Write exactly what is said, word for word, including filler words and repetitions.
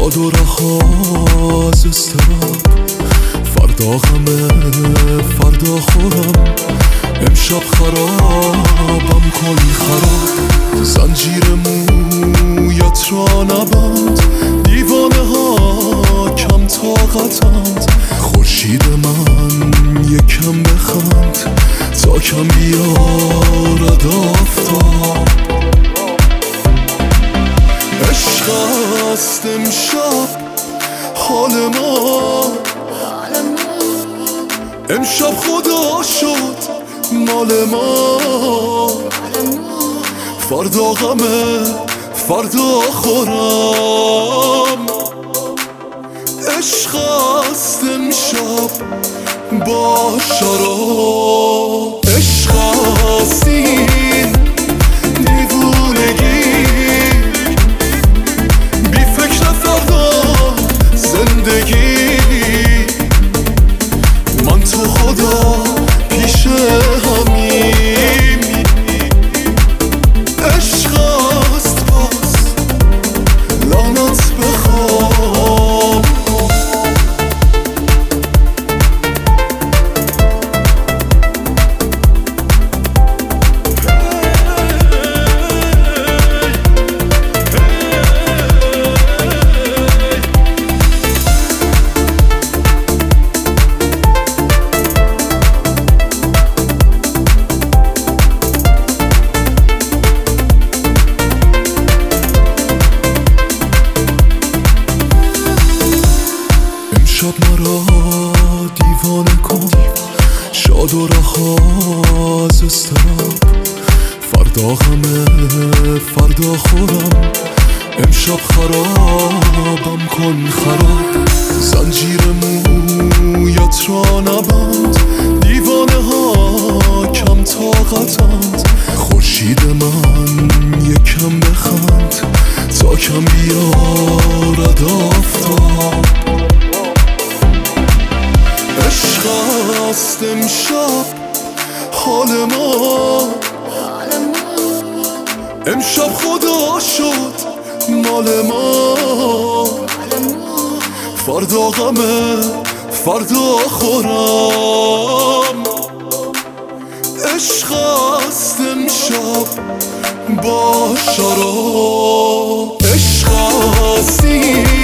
شاد و رها از اضطراب. فردا غمه فردا خورم، امشب خرابم کنی خراب. زنجیر مویت را نبند، دیوانه ها کم طاقتند. خورشید من یکم بخند تا کم بیارد آفتاب. عشق است امشب حال ما، امشب خدا شد مال ما. فردا غمه فردا خورم، عشق است امشب با شراب. عشق است این دیوونگی، بی فکر فردا زندگی. من تو خدا پیش همیم، عشق است باز لعنت بخوام. امشب مرا دیوانه کن، شاد و رها از اضطراب. فردا غمه فردا خورم، امشب خرابم کن خراب. زنجیر مویت را نبند، دیوانه ها کم طاقتند. خورشید من یکم بخند تا کم بیارد آفتاب. عشق است امشب حال ما، امشب خدا شد مال ما. فردا غمه فردا خورم، عشق است امشب با شراب. عشق است این